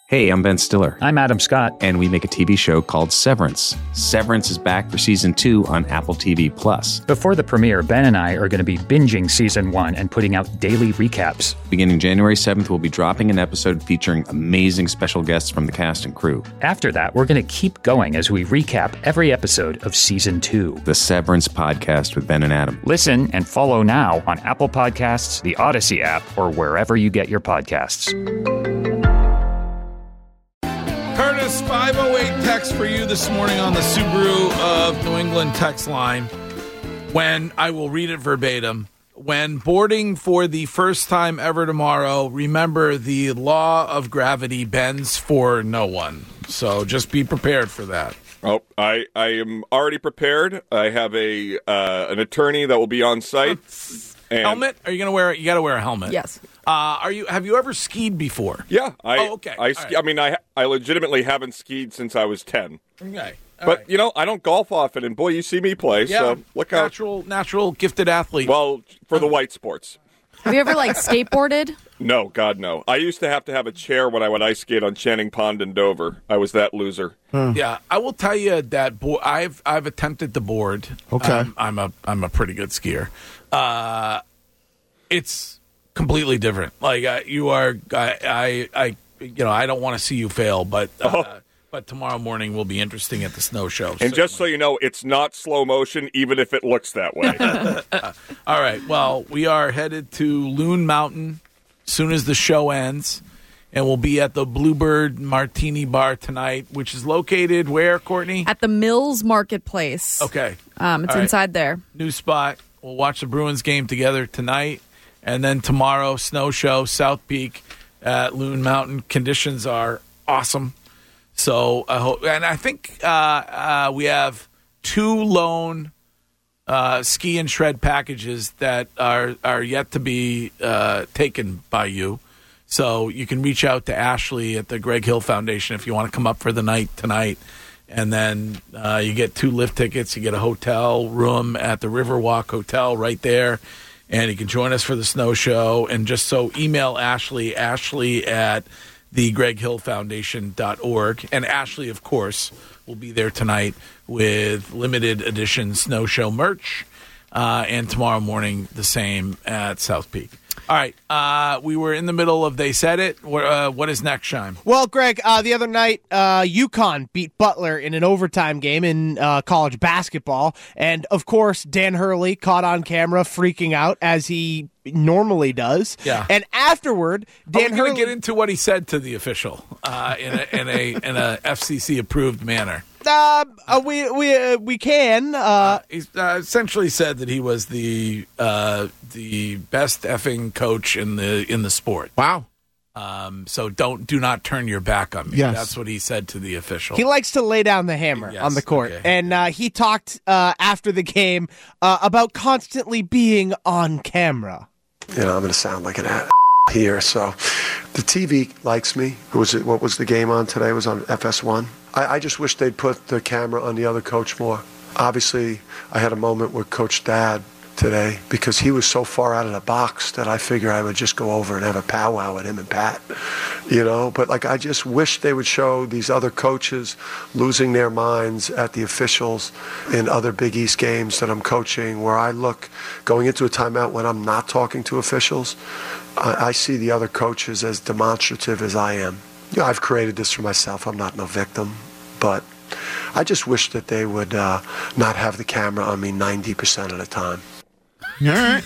Hey, I'm Ben Stiller. I'm Adam Scott. And we make a TV show called Severance. Severance is back for Season 2 on Apple TV+. Before the premiere, Ben and I are going to be binging Season 1 and putting out daily recaps. Beginning January 7th, we'll be dropping an episode featuring amazing special guests from the cast and crew. After that, we're going to keep going as we recap every episode of Season 2. The Severance Podcast with Ben and Adam. Listen and follow now on Apple Podcasts, the Odyssey app, or wherever you get your podcasts. Curtis, 508 text for you this morning on the Subaru of New England text line. When, I will read it verbatim, when boarding for the first time ever tomorrow, remember the law of gravity bends for no one. So just be prepared for that. Oh, I am already prepared. I have an attorney that will be on site. And helmet? Are you going to wear it? You got to wear a helmet. Yes. Have you ever skied before? Yeah. Okay. I mean, I legitimately haven't skied since I was 10. Okay. But, you know, I don't golf often, and boy, you see me play, so look out. Natural gifted athlete. Well, for the white sports. Have you ever, skateboarded? No, God, no. I used to have a chair when I would ice skate on Channing Pond in Dover. I was that loser. Yeah, I will tell you that I've attempted the board. Okay. I'm a pretty good skier. It's completely different. Like you are, I don't want to see you fail, but tomorrow morning will be interesting at the snow show. And just so you know, it's not slow motion, even if it looks that way. All right. Well, we are headed to Loon Mountain as soon as the show ends, and we'll be at the Bluebird Martini Bar tonight, which is located where, Courtney? At the Mills Marketplace. Okay. It's inside there. New spot. We'll watch the Bruins game together tonight. And then tomorrow, snow show, South Peak at Loon Mountain. Conditions are awesome. So I hope, and I think we have 2 lone ski and shred packages that are yet to be taken by you. So you can reach out to Ashley at the Greg Hill Foundation if you want to come up for the night tonight. And then you get 2 lift tickets. You get a hotel room at the Riverwalk Hotel right there. And you can join us for the snow show. And just so email Ashley at thegreghillfoundation.org. And Ashley, of course, will be there tonight with limited edition snow show merch. And tomorrow morning, the same at South Peak. All right. We were in the middle of They Said It. What is next, Shime? Well, Greg, the other night, UConn beat Butler in an overtime game in college basketball. And, of course, Dan Hurley caught on camera freaking out, as he normally does. Yeah. And afterward, Dan Hurley... get into what he said to the official in a FCC-approved manner. We can. He essentially said that he was the best effing coach in the sport. Wow. So do not turn your back on me. Yes. That's what he said to the official. He likes to lay down the hammer on the court. Okay. And he talked after the game about constantly being on camera. You know, I'm going to sound like an here, so the TV likes me. What was the game on today? It was on FS1. I just wish they'd put the camera on the other coach more. Obviously, I had a moment with Coach Dad today because he was so far out of the box that I figure I would just go over and have a powwow with him and Pat, you know. But I just wish they would show these other coaches losing their minds at the officials in other Big East games that I'm coaching, where I look going into a timeout when I'm not talking to officials. I see the other coaches as demonstrative as I am. You know, I've created this for myself. I'm not no victim, but I just wish that they would not have the camera on me 90% of the time. All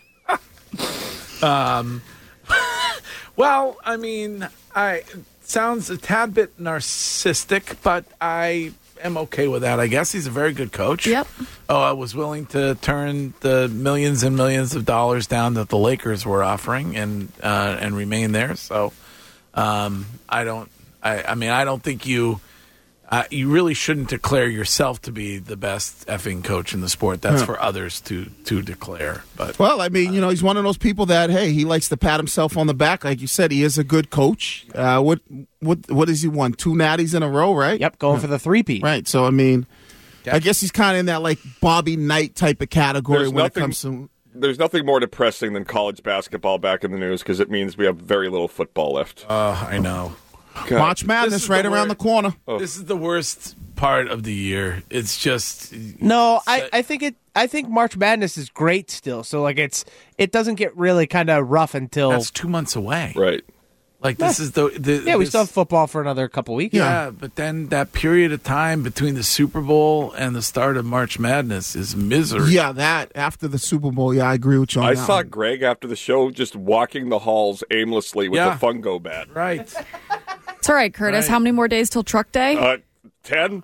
right. Well, I mean, sounds a tad bit narcissistic, but I am okay with that. I guess he's a very good coach. Yep. Oh, I was willing to turn the millions and millions of dollars down that the Lakers were offering and remain there. So, I don't think you really shouldn't declare yourself to be the best effing coach in the sport. That's for others to declare. But well, I mean, he's one of those people that, hey, he likes to pat himself on the back. Like you said, he is a good coach. What has he won? 2 natties in a row, right? Yep, going for the 3-peat. Right. So I mean, I guess he's kind of in that like Bobby Knight type of category it comes to. There's nothing more depressing than college basketball back in the news because it means we have very little football left. I know. March Madness is right the around the corner. This is the worst part of the year. It's just No, I think March Madness is great still. So like it doesn't get really kind of rough until that's 2 months away. Right. Like this is the we still have football for another couple weeks. Yeah, but then that period of time between the Super Bowl and the start of March Madness is misery. Yeah, that after the Super Bowl. Yeah, I agree with you on I that saw one. Greg after the show just walking the halls aimlessly with Yeah. a fungo bat. Right. It's all right, Curtis. Right. How many more days till Truck Day? 10?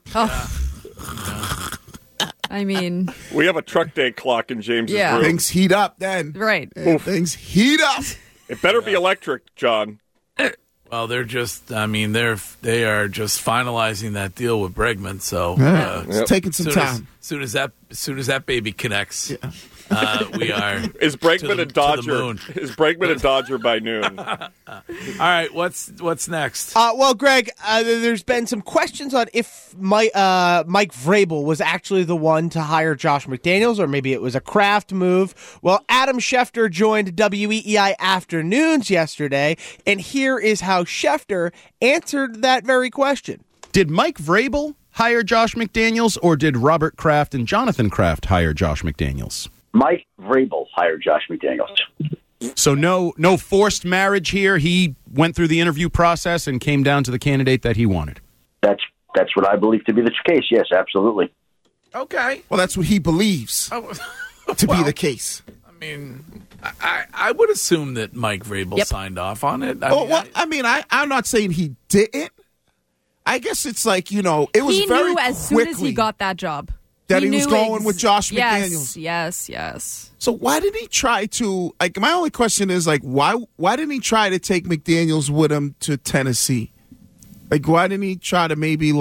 I mean, We have a truck day clock in James's Yeah. room. Things heat up then. right. Things heat up. It better be electric, John. Well, they're just. I mean, they are just finalizing that deal with Bregman. So It's taking some time. Soon as that baby connects, we are. Is Bregman to the a Dodger? moon. Is Bregman a Dodger by noon? All right, what's next? Well, Greg, there's been some questions on if Mike Vrabel was actually the one to hire Josh McDaniels, or maybe it was a Kraft move. Well, Adam Schefter joined WEEI Afternoons yesterday, and here is how Schefter answered that very question. Did Mike Vrabel hire Josh McDaniels, or did Robert Kraft and Jonathan Kraft hire Josh McDaniels? Mike Vrabel hired Josh McDaniels. So no forced marriage here. He went through the interview process and came down to the candidate that he wanted. That's what I believe to be the case. Yes, absolutely. Okay. Well, that's what he believes to be the case. I mean, I would assume that Mike Vrabel signed off on it. I'm not saying he didn't. I guess it's like, it was He very knew as soon as he quickly got that job that he was knew going with Josh McDaniels. Yes. So why did he try to, my only question is, why didn't he try to take McDaniels with him to Tennessee? Why didn't he try to maybe,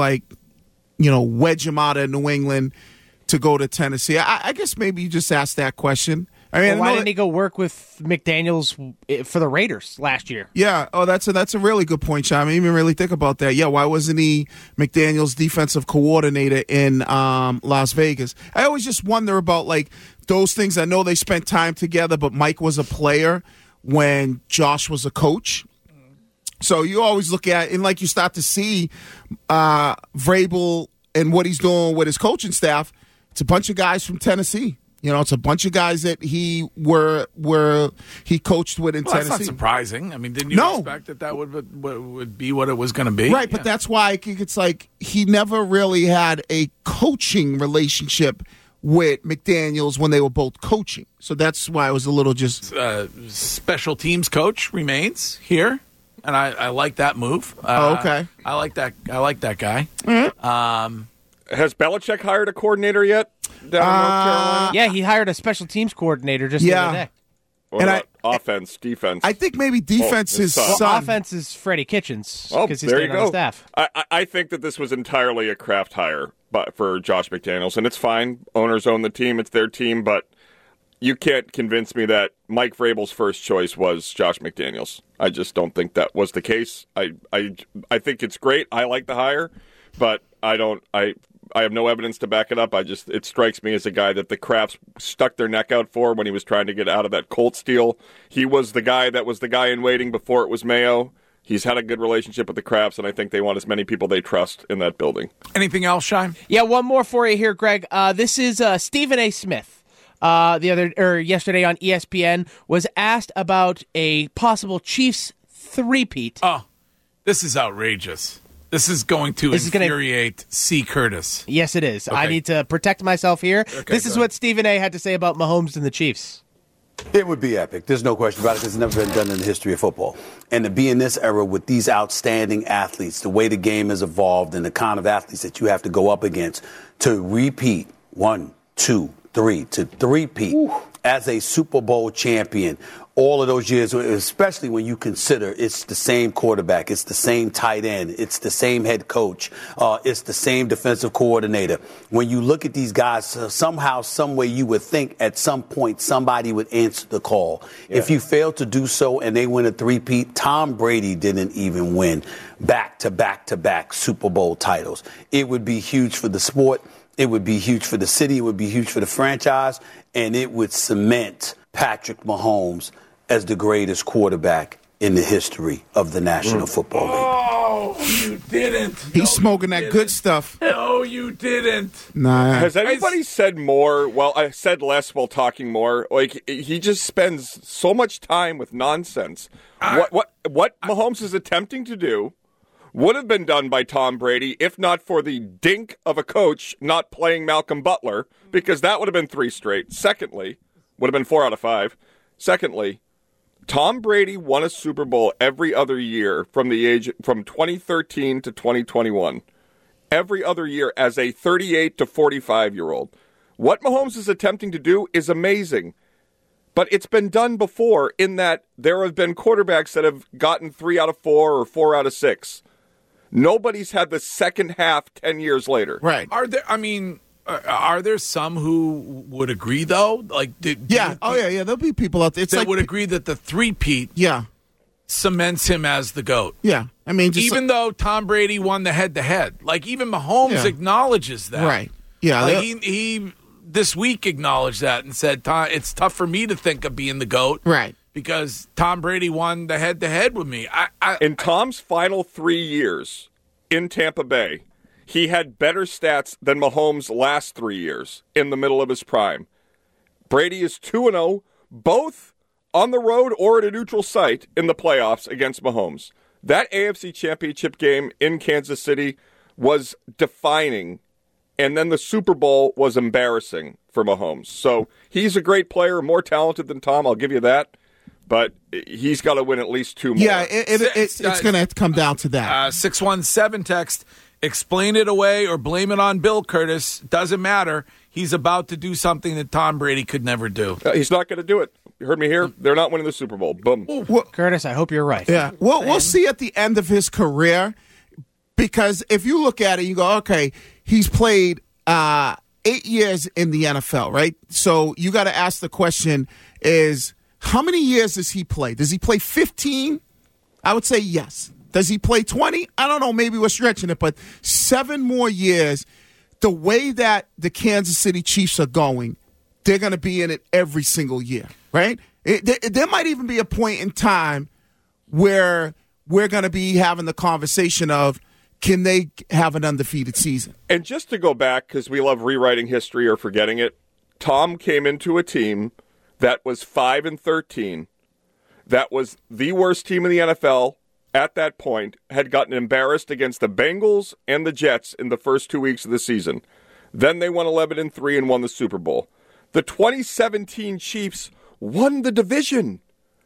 wedge him out of New England to go to Tennessee? I guess maybe you just asked that question. I mean, Why didn't he go work with McDaniels for the Raiders last year? Yeah. Oh, that's a really good point, Sean. I didn't even really think about that. Yeah. Why wasn't he McDaniels' defensive coordinator in Las Vegas? I always just wonder about those things. I know they spent time together, but Mike was a player when Josh was a coach. So you always look at, and you start to see Vrabel and what he's doing with his coaching staff. It's a bunch of guys from Tennessee. It's a bunch of guys that he coached with in Tennessee. That's not surprising. I mean, didn't you expect that would be what it was going to be? Right, but that's why it's he never really had a coaching relationship with McDaniels when they were both coaching. So that's why I was a little just... special teams coach remains here, and I like that move. Okay. I like that guy. Mm-hmm. Has Belichick hired a coordinator yet down in North Carolina? Yeah, he hired a special teams coordinator just the other day. What about offense, defense? I think maybe defense is offense is Freddie Kitchens because he's there you on go. the staff. I think that this was entirely a Kraft hire for Josh McDaniels, and it's fine. Owners own the team; it's their team. But you can't convince me that Mike Vrabel's first choice was Josh McDaniels. I just don't think that was the case. I think it's great. I like the hire, but I have no evidence to back it up. It strikes me as a guy that the Krafts stuck their neck out for when he was trying to get out of that Colts deal. He was the guy that was the guy in waiting before it was Mayo. He's had a good relationship with the Krafts, and I think they want as many people they trust in that building. Anything else, Shine? Yeah, one more for you here, Greg. This is Stephen A. Smith. Yesterday on ESPN was asked about a possible Chiefs three-peat. Oh, this is outrageous. This is going to infuriate C. Curtis. Yes, it is. Okay. I need to protect myself here. Okay, this is what Stephen A. had to say about Mahomes and the Chiefs. It would be epic. There's no question about it. It's never been done in the history of football. And to be in this era with these outstanding athletes, the way the game has evolved and the kind of athletes that you have to go up against to repeat 1, 2, 3, to three-peat as a Super Bowl champion all of those years, especially when you consider it's the same quarterback, it's the same tight end, it's the same head coach, it's the same defensive coordinator. When you look at these guys, somehow, some way you would think at some point somebody would answer the call. Yeah. If you fail to do so and they win a three-peat, Tom Brady didn't even win back-to-back Super Bowl titles. It would be huge for the sport. It would be huge for the city. It would be huge for the franchise. And it would cement Patrick Mahomes as the greatest quarterback in the history of the National Football League. Oh, you didn't. He's smoking that good stuff. No, you didn't. Nah. Has anybody said more? Well, I said less while talking more. Like, he just spends so much time with nonsense. What Mahomes is attempting to do would have been done by Tom Brady if not for the dink of a coach not playing Malcolm Butler, because that would have been 3 straight. Secondly, would have been 4 out of 5. Secondly, Tom Brady won a Super Bowl every other year from 2013 to 2021. Every other year as a 38 to 45-year-old. What Mahomes is attempting to do is amazing. But it's been done before in that there have been quarterbacks that have gotten 3 out of 4 or 4 out of 6. Nobody's had the second half 10 years later. Right. Are there some who would agree, though? Like, yeah. There'll be people out there that would agree that the three-peat cements him as the GOAT. Yeah. I mean, even though Tom Brady won the head-to-head. Like, even Mahomes acknowledges that. Right. Yeah. Like, he this week acknowledged that and said, it's tough for me to think of being the GOAT. Right. Because Tom Brady won the head-to-head with me. In Tom's final 3 years in Tampa Bay, he had better stats than Mahomes' last 3 years in the middle of his prime. Brady is 2-0, both on the road or at a neutral site in the playoffs against Mahomes. That AFC Championship game in Kansas City was defining, and then the Super Bowl was embarrassing for Mahomes. So he's a great player, more talented than Tom, I'll give you that. But he's got to win at least 2 more. Yeah, it's going to come down to that. 617 text, explain it away or blame it on Bill Curtis. Doesn't matter. He's about to do something that Tom Brady could never do. He's not going to do it. You heard me here? They're not winning the Super Bowl. Boom. Well, Curtis, I hope you're right. Yeah. We'll see at the end of his career, because if you look at it, you go, okay, he's played 8 years in the NFL, right? So you got to ask the question is, how many years does he play? Does he play 15? I would say yes. Does he play 20? I don't know. Maybe we're stretching it, but 7 more years. The way that the Kansas City Chiefs are going, they're going to be in it every single year, right? There might even be a point in time where we're going to be having the conversation of, can they have an undefeated season? And just to go back, because we love rewriting history or forgetting it, Tom came into a team that was 5-13. That was the worst team in the NFL at that point, had gotten embarrassed against the Bengals and the Jets in the first 2 weeks of the season. Then they won 11-3 and won the Super Bowl. The 2017 Chiefs won the division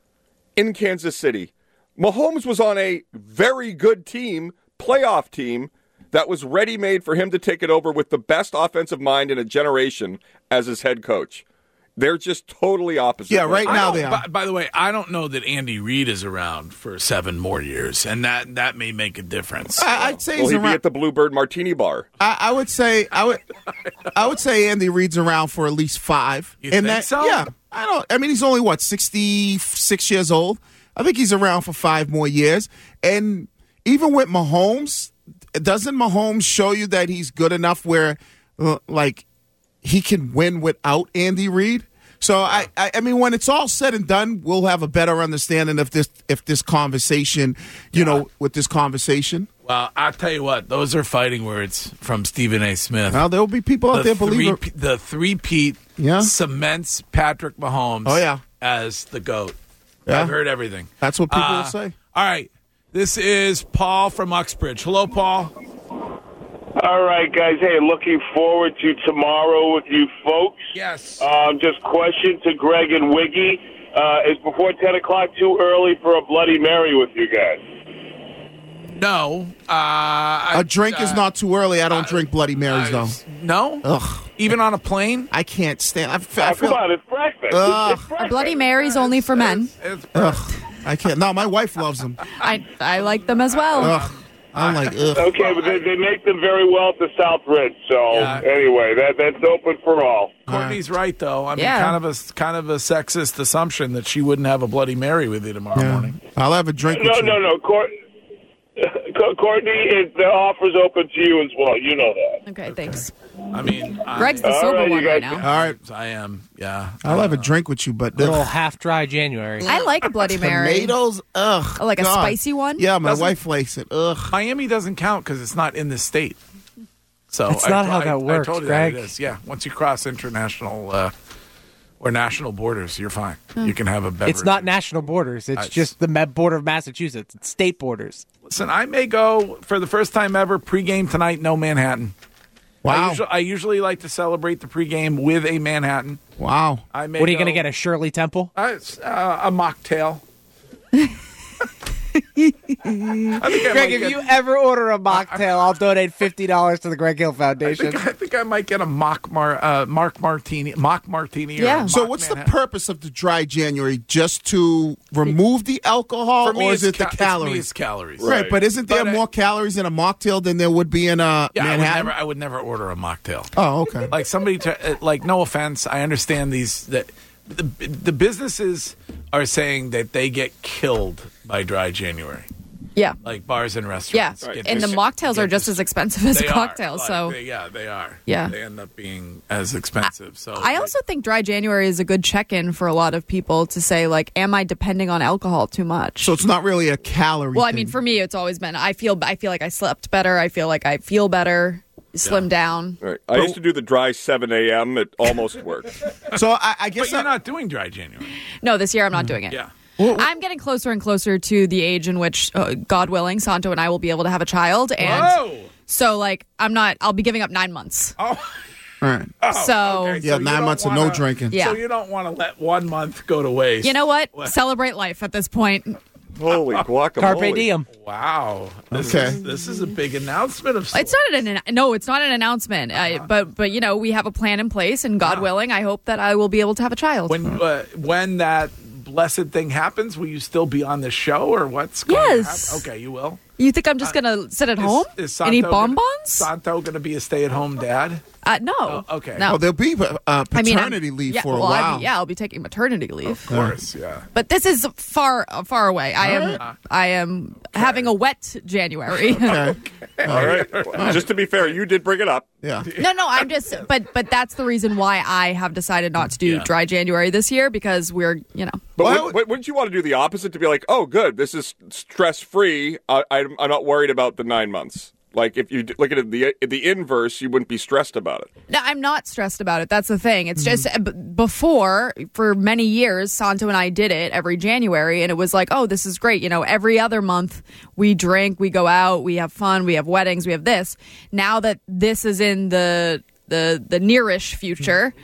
in Kansas City. Mahomes was on a very good team, playoff team, that was ready-made for him to take it over with the best offensive mind in a generation as his head coach. They're just totally opposite. Yeah, right now they are. By the way, I don't know that Andy Reid is around for 7 more years, and that may make a difference. I'd say Will he's he around. be at the Bluebird Martini Bar? I would say Andy Reid's around for at least 5. You think so? Yeah, I mean, he's only 66 years old. I think he's around for 5 more years. And even with Mahomes, doesn't Mahomes show you that he's good enough where, he can win without Andy Reid? So I mean, when it's all said and done, we'll have a better understanding of this conversation, with this conversation. Well, I'll tell you what; those are fighting words from Stephen A. Smith. Well, there will be people out there believe it. The three-peat cements Patrick Mahomes as the GOAT. Yeah. I've heard everything. That's what people will say. All right, this is Paul from Uxbridge. Hello, Paul. All right, guys. Hey, looking forward to tomorrow with you folks. Yes. Just question to Greg and Wiggy. Is before 10 o'clock too early for a Bloody Mary with you guys? No. A drink is not too early. I don't drink Bloody Marys, though. No? Ugh. Even on a plane? I can't stand I come on, it's breakfast. It's breakfast. A Bloody Mary's only for men. Ugh. I can't. No, my wife loves them. I like them as well. Ugh. I'm like, ugh. Okay, but they make them very well at the South Ridge. So anyway, that's open for all. Courtney's right, though. I mean, Yeah. kind of a sexist assumption that she wouldn't have a Bloody Mary with you tomorrow morning. I'll have a drink with you. No. Courtney, the offer's open to you as well. You know that. Okay, thanks. I mean, Greg's the sober one right now. All right. I am, yeah. I'll have a drink with you, but Little half-dry January. I like a Bloody Mary. tomatoes, ugh. Oh, like a God. spicy one? Yeah, my Doesn't- wife likes it. Ugh. Miami doesn't count because it's not in this state. So That's not how that works, I told you Greg. that it is. Yeah, once you cross international or national borders, you're fine. You can have a beverage. It's not national borders. It's just the border of Massachusetts. It's state borders. Listen, I may go for the first time ever pregame tonight. No Manhattan. Wow. I usually like to celebrate the pregame with a Manhattan. Wow. I may What are you go- going to get, a Shirley Temple? a mocktail. I think I Greg, might if get- you ever order a mocktail, I'll donate $50 to the Greg Hill I Foundation. think I might get a mock martini. Or a So mock what's Manhattan. the purpose of the dry January? Just to remove the alcohol, For me, or is it's it the calories? It's calories. Right, but isn't there But, more calories in a mocktail than there would be in a Yeah, Manhattan? I would never order a mocktail. Oh, okay. Like somebody, like no offense, I understand that the businesses are saying that they get killed by dry January. Yeah. Like bars and Yeah. restaurants. And the mocktails are just as expensive as They cocktails. are. So They are. Yeah. They end up being as expensive. So I also think dry January is a good check-in for a lot of people to say, like, am I depending on alcohol too much? So it's not really a calorie. Well, I thing. mean, for me, it's always been I feel like I slept better. I feel like I feel better. Slim down. Right. I used to do the dry 7 a.m. It almost worked. So I guess but you're not doing dry January. No, this year I'm not doing it. Yeah. I'm getting closer and closer to the age in which, God willing, Santo and I will be able to have a child. And Whoa. so, like, I'll be giving up 9 months. Oh. All right. So, okay. Yeah, you 9 don't months of wanna- no drinking. Yeah. So you don't want to let 1 month go to waste. you know what? Celebrate life at this point. Holy guacamole. Carpe diem. Wow. Okay. This is a big announcement of sorts. It's not an announcement. But you know, we have a plan in place, and God willing, I hope that I will be able to have a child. When that blessed thing happens, will you still be on the show, or what's going to Yes. happen? Okay, you will. You think I'm just gonna sit at home Is and eat Santo bonbons? Santo going to be a stay-at-home dad? No. Oh, okay. No. Oh, there'll be paternity I'm- leave yeah, for a well, while. I'll be taking maternity leave. Of course, yeah. But this is far away. I am having a wet January. Okay. All right. Well, just to be fair, you did bring it up. Yeah. No, I'm just but that's the reason why I have decided not to do dry January this year, because we're, you know. But wouldn't you want to do the opposite, to be like, oh, good, this is stress-free. I'm not worried about the 9 months. Like, if you look at it the inverse, you wouldn't be stressed about it. No, I'm not stressed about it. That's the thing. It's just before, for many years, Santo and I did it every January, and it was like, oh, this is great. You know, every other month we drink, we go out, we have fun, we have weddings, we have this. Now that this is in the nearish future,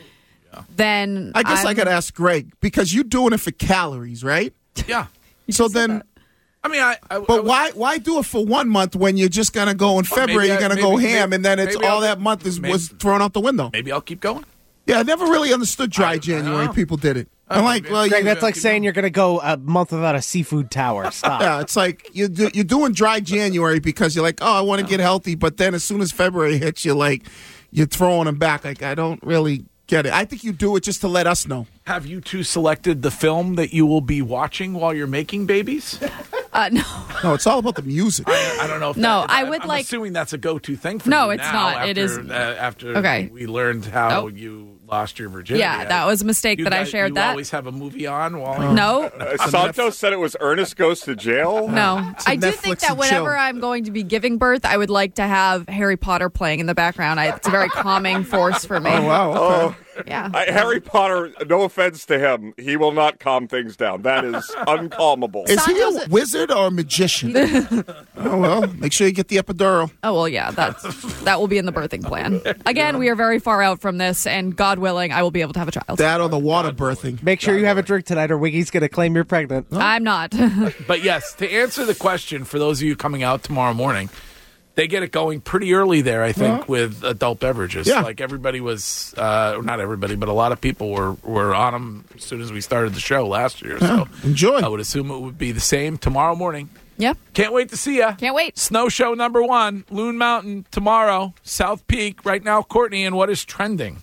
then I guess I got to ask Greg, because you're doing it for calories, right? Yeah. So then, I mean, but why do it for 1 month when you're just gonna go in February? You're gonna go ham, and then it's maybe all I'll- that month was thrown out the window. Maybe I'll keep going. Yeah, I never really understood dry January. know. People did it. I'm like, well, Greg, that's like saying you're going to go a month without a seafood tower. Stop. yeah, it's like you're doing dry January because you're like, oh, I want to get healthy, but then as soon as February hits, you're throwing them back. Like, I don't really get it. I think you do it just to let us know. Have you two selected the film that you will be watching while you're making babies? No. No, it's all about the music. I don't know if No, that, I would I'm like- assuming that's a go-to thing for No, you it's now not. After, It is- after Okay. we learned how Nope. you lost your virginity. Yeah, that was a mistake You that I guys- shared you that. always have a movie on while No. Santos said it was Ernest Goes to Jail. No, I do think Netflix that and whenever chill. I'm going to be giving birth, I would like to have Harry Potter playing in the background. It's a very calming force for me. Oh, wow. Okay. Yeah. Harry Potter, no offense to him, he will not calm things down. That is uncalmable. Is he Santos- a wizard or a magician? Oh, well, make sure you get the epidural. Oh, well, yeah, that will be in the birthing plan. Again, we are very far out from this, and God willing, I will be able to have a child. That or the water birthing. Make sure you have a drink tonight or Wiggy's going to claim you're pregnant. I'm not. But yes, to answer the question for those of you coming out tomorrow morning, they get it going pretty early there, I think, with adult beverages. Yeah. Like everybody was, not everybody, but a lot of people were on them as soon as we started the show last year. So enjoy. I would assume it would be the same tomorrow morning. Yeah. Can't wait to see ya. Can't wait. Snow show number 1, Loon Mountain tomorrow, South Peak. Right now, Courtney, and what is trending?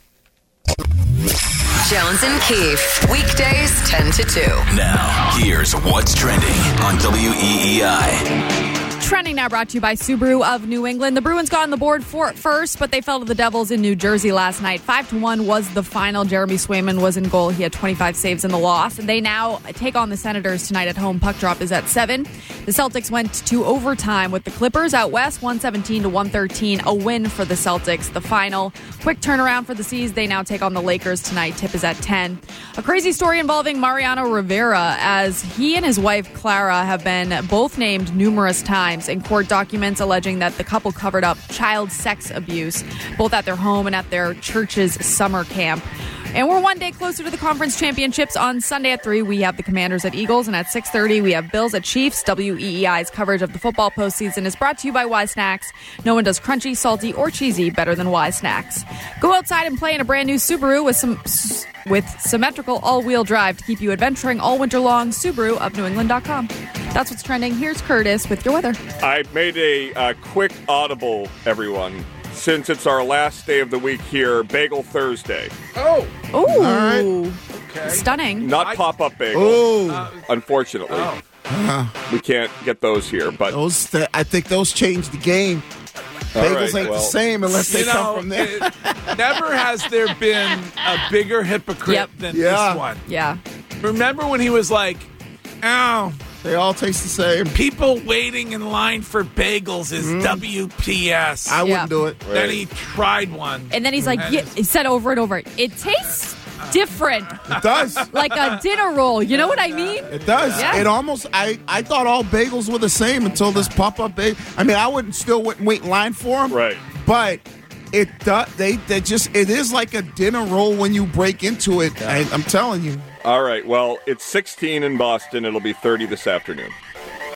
Jones and Keefe, weekdays 10 to 2. Now, here's what's trending on WEEI. Trending now brought to you by Subaru of New England. The Bruins got on the board first, but they fell to the Devils in New Jersey last night. 5-1 was the final. Jeremy Swayman was in goal. He had 25 saves in the loss. And they now take on the Senators tonight at home. Puck drop is at 7. The Celtics went to overtime with the Clippers out west, 117-113. A win for the Celtics. The final. Quick turnaround for the Seas. They now take on the Lakers tonight. Tip is at 10. A crazy story involving Mariano Rivera, as he and his wife Clara have been both named numerous times in court documents alleging that the couple covered up child sex abuse, both at their home and at their church's summer camp. And we're one day closer to the conference championships. On Sunday at 3, we have the Commanders at Eagles, and at 6:30, we have Bills at Chiefs. WEEI's coverage of the football postseason is brought to you by Y Snacks. No one does crunchy, salty, or cheesy better than Y Snacks. Go outside and play in a brand new Subaru with symmetrical all-wheel drive to keep you adventuring all winter long. Subaru of NewEngland.com. That's what's trending. Here's Curtis with your weather. I made a quick audible, everyone. Since it's our last day of the week here, Bagel Thursday. Oh. Ooh. All right. Okay. Stunning. Not pop-up bagel, Oh. unfortunately. We can't get those here, but I think those changed the game. Bagels ain't the same unless they come from there. Never has there been a bigger hypocrite than this one. Yeah. Remember when he was like, "Oh, they all taste the same. People waiting in line for bagels is WPS." I wouldn't do it. Then he tried one. And then he's like, he said over and over, it tastes different. It does. Like a dinner roll. You know what I mean? It does. Yeah. It almost. I thought all bagels were the same until this pop-up bagel. I mean, I wouldn't wait in line for them. Right. But it does. They just. It is like a dinner roll when you break into it. I'm telling you. All right. Well, it's 16 in Boston. It'll be 30 this afternoon.